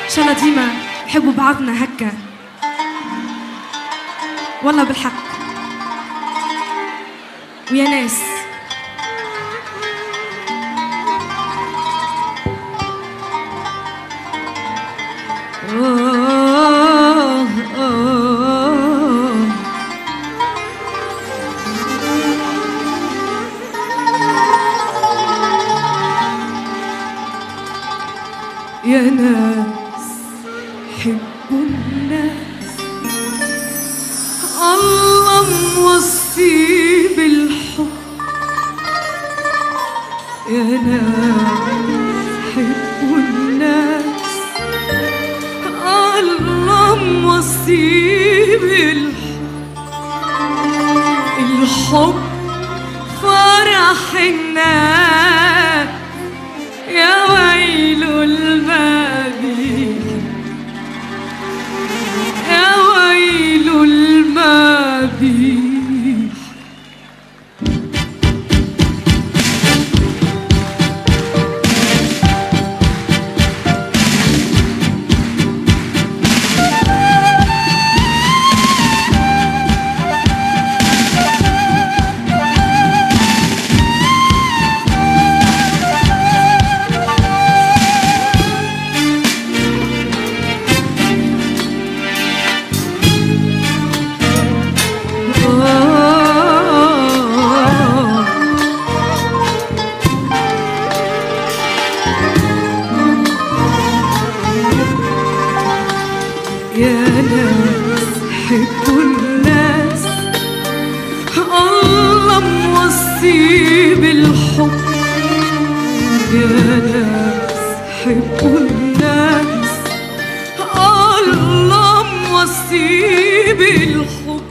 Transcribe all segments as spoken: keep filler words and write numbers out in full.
ان شاء الله ديما نحبوا بعضنا هكا والله بالحق. ويا ناس أوه أوه يا ناس حبوا الناس، الله موصي بالحب. يا ناس حبوا الناس، الله موصي بالحب. الحب فرح الناس، يا ويل المبي، يا ويل المبي. يا ناس حبوا الناس، الله موصي بالحب. يا ناس حبوا الناس، الله موصي بالحب.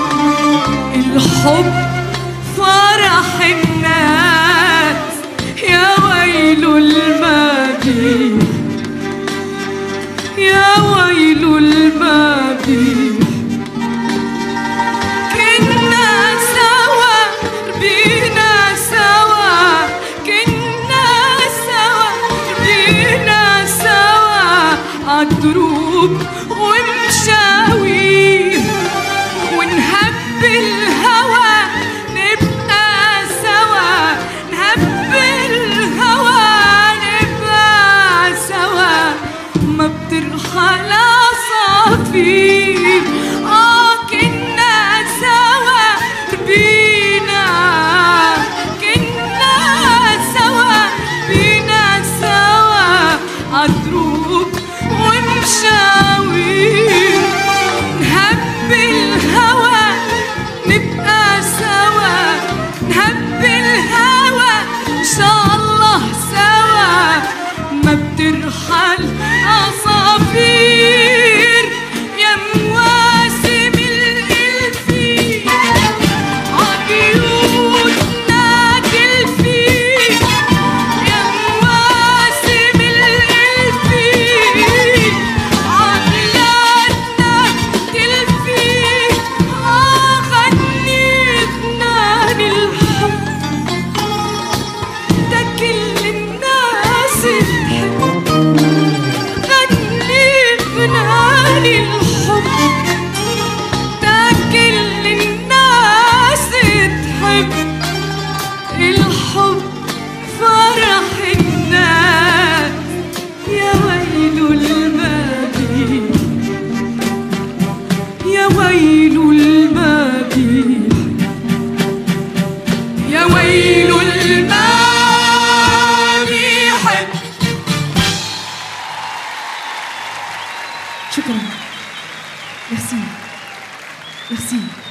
الحب فرح الناس، يا ويل المبي، يا ويل المبي. كنا سوا ربينا سوا، كنا سوا ربينا سوا عالدروب ومشاوي، ونهب الهوى نبقى سوا، نهب الهوى نبقى سوا. ما بترحل عصافير، آه كنا سوا ربينا، كنا سوا ربينا سوا عالدروب ومشاوير. نهب الهوى نبقى سوا، نهب الهوى إن شاء الله سوا. ما بترحل عصافير، يا مواسم الإلفين عبيوتنا تلفين، يا مواسم الإلفين عبلادنا تلفين. آه غنيتنا للحب، ده كل الناس تحب. للحب ده كل الناس تحب. الحب فرح الناس، يا ويل المبي، يا ويل المبي، يا ويل المبي. حب. شكرا. Merci. Merci.